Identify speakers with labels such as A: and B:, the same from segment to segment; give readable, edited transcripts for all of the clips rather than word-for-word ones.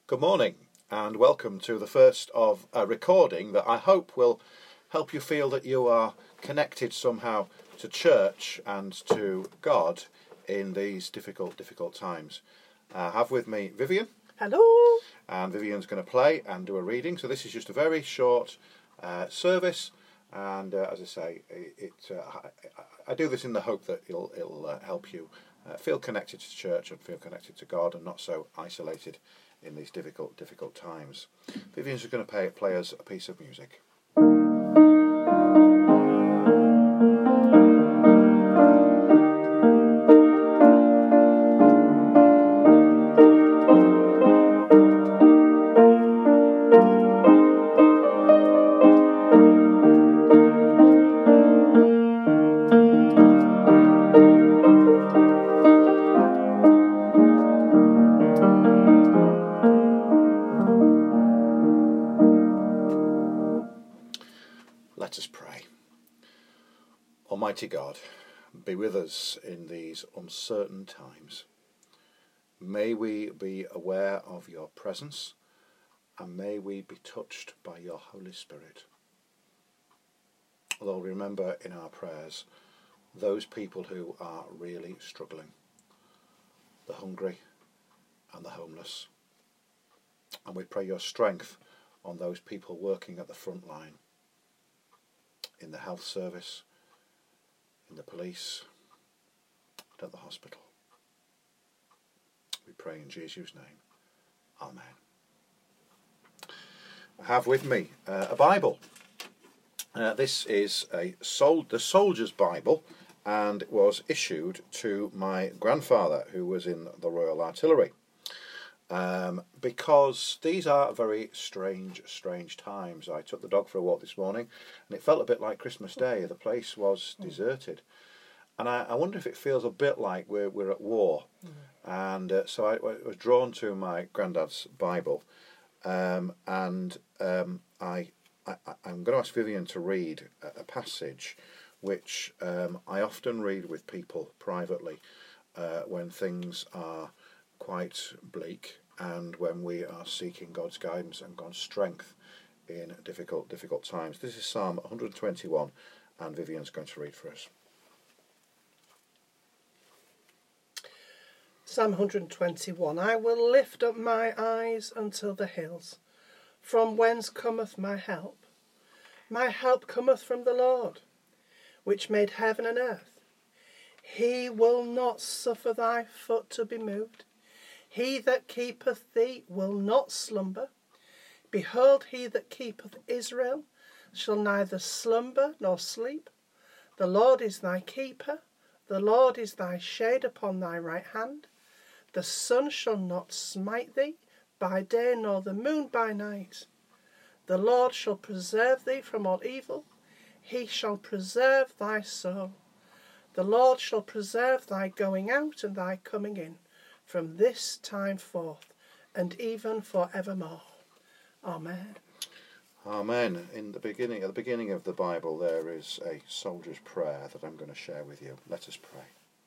A: Good morning and welcome to the first of a recording that I hope will help you feel that you are connected somehow to church and to God in these difficult times. I have with me Vivian.
B: Hello.
A: And Vivian's going to play and do a reading. So this is just a very short service, and as I say, I do this in the hope that it'll help you feel connected to church and feel connected to God and not so isolated in these difficult times. Vivian's just going to play us a piece of music. Let us pray. Almighty God, be with us in these uncertain times. May we be aware of your presence and may we be touched by your Holy Spirit. Lord, remember in our prayers those people who are really struggling, the hungry and the homeless. And we pray your strength on those people working at the front line, in the health service, in the police, and at the hospital. We pray in Jesus' name. Amen. I have with me a Bible. This is the Soldier's Bible, and it was issued to my grandfather, who was in the Royal Artillery. Because these are very strange times. I took the dog for a walk this morning and it felt a bit like Christmas Day. The place was deserted, and I wonder if it feels a bit like we're at war. And so I was drawn to my granddad's Bible, and I'm going to ask Vivian to read a passage which I often read with people privately when things are quite bleak and when we are seeking God's guidance and God's strength in difficult times. This is Psalm 121 and Vivian's going to read for us.
B: Psalm 121. I will lift up my eyes unto the hills, from whence cometh my help. My help cometh from the Lord, which made heaven and earth. He will not suffer thy foot to be moved. He that keepeth thee will not slumber. Behold, he that keepeth Israel shall neither slumber nor sleep. The Lord is thy keeper. The Lord is thy shade upon thy right hand. The sun shall not smite thee by day, nor the moon by night. The Lord shall preserve thee from all evil. He shall preserve thy soul. The Lord shall preserve thy going out and thy coming in, from this time forth, and even for evermore. Amen.
A: Amen. At the beginning of the Bible, there is a soldier's prayer that I'm going to share with you. Let us pray.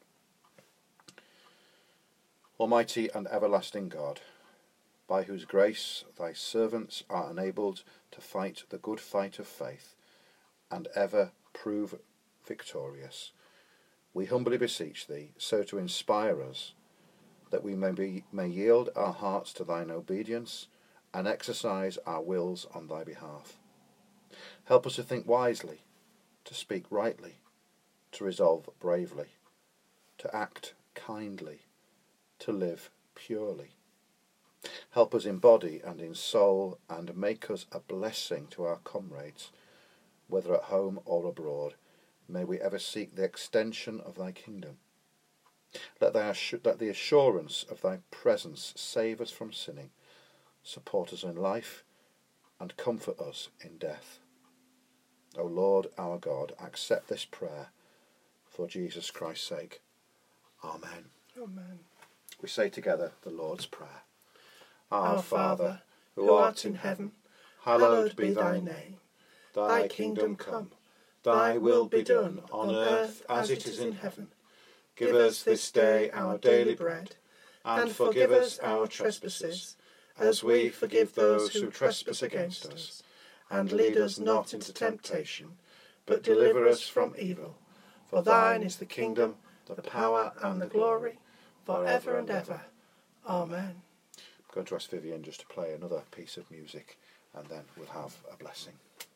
A: Almighty and everlasting God, by whose grace thy servants are enabled to fight the good fight of faith, and ever prove victorious, we humbly beseech thee so to inspire us that we may yield our hearts to thine obedience and exercise our wills on thy behalf. Help us to think wisely, to speak rightly, to resolve bravely, to act kindly, to live purely. Help us in body and in soul, and make us a blessing to our comrades, whether at home or abroad. May we ever seek the extension of thy kingdom. Let the assurance of thy presence save us from sinning, support us in life, and comfort us in death. O Lord our God, accept this prayer for Jesus Christ's sake. Amen.
B: Amen.
A: We say together the Lord's Prayer.
B: Our Father, who art in heaven, hallowed be thy name. Thy kingdom come, thy will be done, on earth as it is in heaven. Give us this day our daily bread, and forgive us our trespasses,
A: as we forgive those who trespass against us. And lead us not into temptation, but deliver us from evil. For thine is the kingdom, the power, and the glory, for ever and ever. Amen. I'm going to ask Vivian just to play another piece of music, and then we'll have a blessing.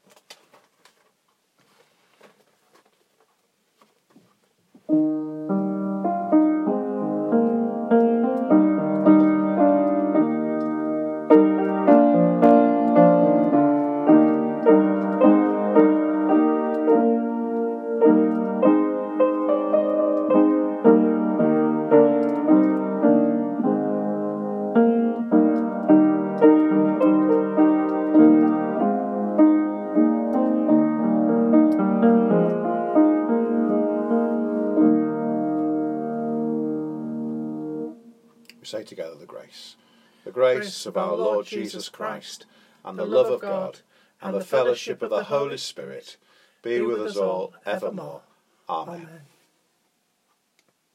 A: Say together the grace. The grace of our Lord Jesus Christ, and the love of God, and the fellowship of the Holy Spirit, be with us all evermore. Amen.